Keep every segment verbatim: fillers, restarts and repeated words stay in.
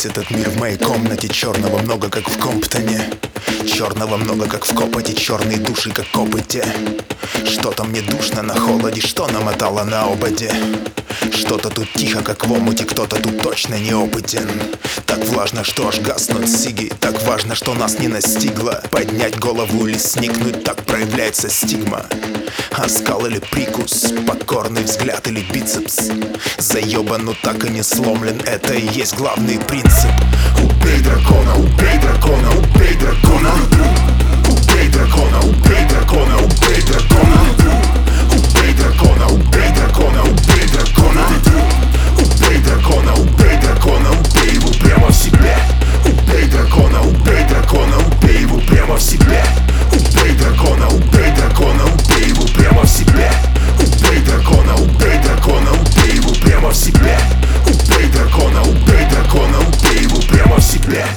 Весь этот мир в моей комнате. Черного много, как в Комптоне. Черного много, как в копоте. Черные души, как копоти. Что-то мне душно на холоде, что намотало на ободе. Что-то тут тихо, как в омуте, кто-то тут точно неопытен. Так влажно, что аж гаснут сиги. Так важно, что нас не настигло. Поднять голову или сникнуть, так проявляется стигма. Оскал или прикус, покорный взгляд или бицепс. Заебан, но так и не сломлен, это и есть главный принцип. Убей дракона, убей дракона, убей дракона. Убей дракона, убей дракона, убей дракона. Убей дракона, убей дракона, убей дракона. Убей дракона, убей дракона, убей его прямо в себе. Убей дракона, убей дракона, убей его прямо в себе. Убей дракона, убей дракона, убей его прямо в себе. Убей дракона, убей дракона, убей его прямо в себе. Убей дракона, убей дракона, убей его прямо в себе.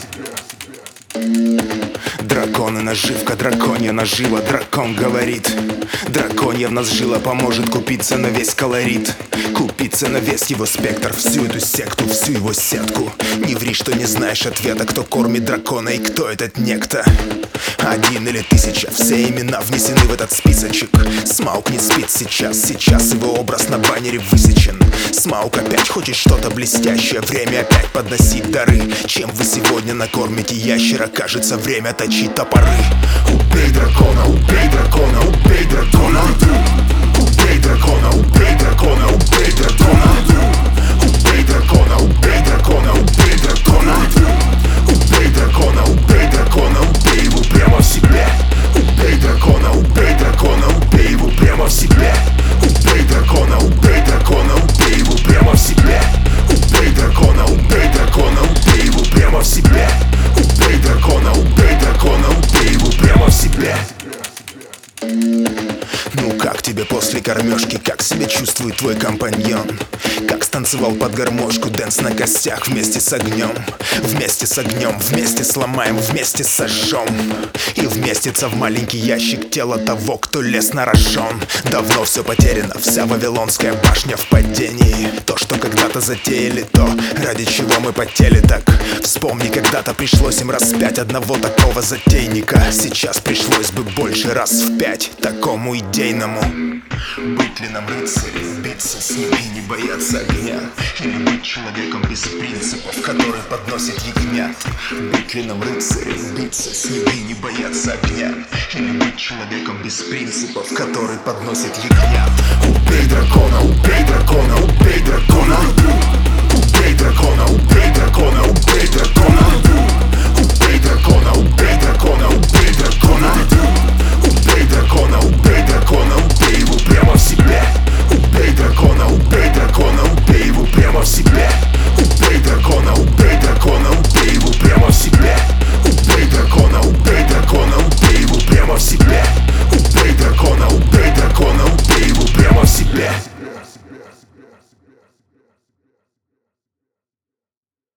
Драконы наживка, драконья нажива, дракон говорит. Драконья в нас жила, поможет купиться на весь колорит. Купиться на весь его спектр, всю эту секту, всю его сетку. Не ври, что не знаешь ответа, кто кормит дракона и кто этот некто. Один или тысяча, все имена внесены в этот списочек. Смаук не спит сейчас, сейчас его образ на баннере высечен. Смаук опять хочет что-то блестящее, время опять подносить дары. Чем вы сегодня накормите ящера, кажется, время точить топоры. Убей дракона, убей дракона, убей дракона. Убей дракона, убей дракона, убей дракона. Убей дракона, убей дракона, убей дракона. Убей дракона, убей дракона, убей его прямо в себе. Убей дракона, убей дракона, убей его прямо в себе. Убей дракона, убей дракона, убей его прямо в себе. Убей дракона, убей дракона, убей его прямо в себе. Убей дракона, убей дракона, убей его прямо в себе. Ну как тебе после кормежки, как себя чувствует твой компаньон? Как станцевал под гармошку, дэнс на костях вместе с огнем. Вместе с огнем, вместе сломаем, вместе сожжем. И вместится в маленький ящик тело того, кто лез на рожон. Давно все потеряно, вся вавилонская башня в падении. То, что когда-то затеяли, то, ради чего мы потели так. Вспомни, когда-то пришлось им распять одного такого затейника. Сейчас пришлось бы больше раз в пять такому идейному. Быть ли нам рыцарем, биться с ними, не бояться огня? Или быть человеком без принципов, который подносит ягнят? Быть ли нам рыцарем, биться с ними, не бояться огня? Или быть человеком без принципов, который подносит ягнят? Убей дракона, убей дракона, убей дракона. Убей дракона, убей дракона, убей